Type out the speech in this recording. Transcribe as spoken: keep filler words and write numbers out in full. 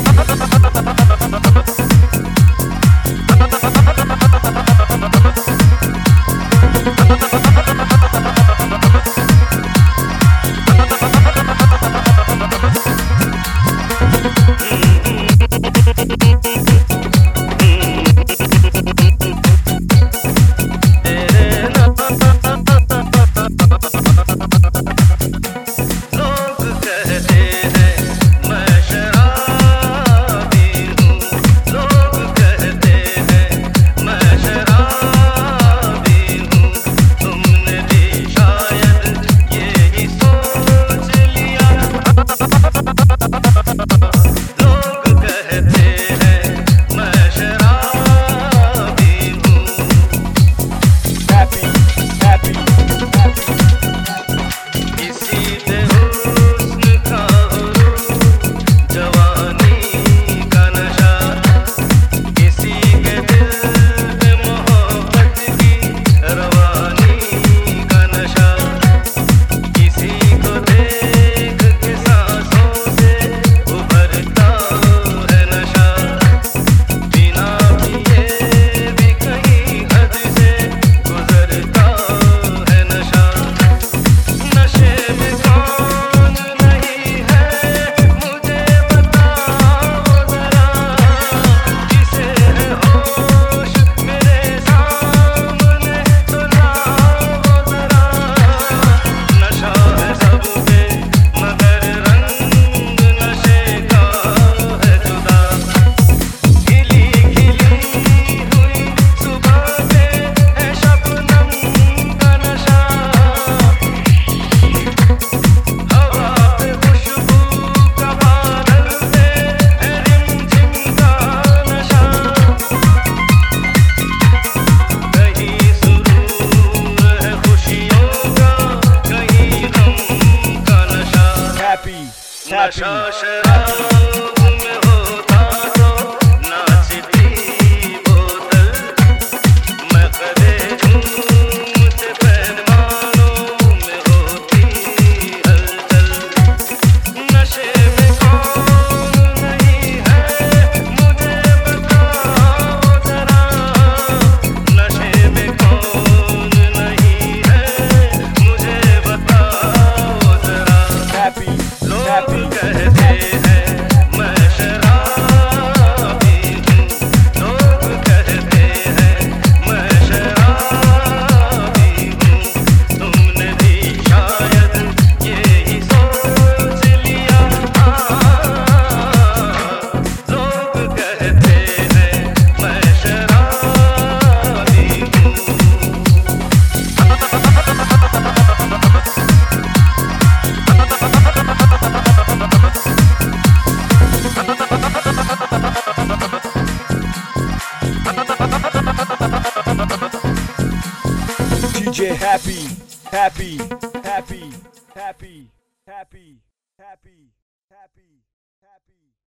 नशा शराब में होता तो नाचती बोतल, मैं कदे झूमते पैमानों में होती हलचल। नशे में कौन नहीं है मुझे बताओ जरा, नशे में कौन नहीं है मुझे बताओ जरा। Happy, लोग happy. कहते हैं मैं शराबी हूँ, लोग कहते हैं मैं शराबी हूँ, तुमने भी शायद यही सोच लिया। लोग कहते हैं मैं शराबी हूँ। D J happy, happy, happy, happy, happy, happy, happy, happy.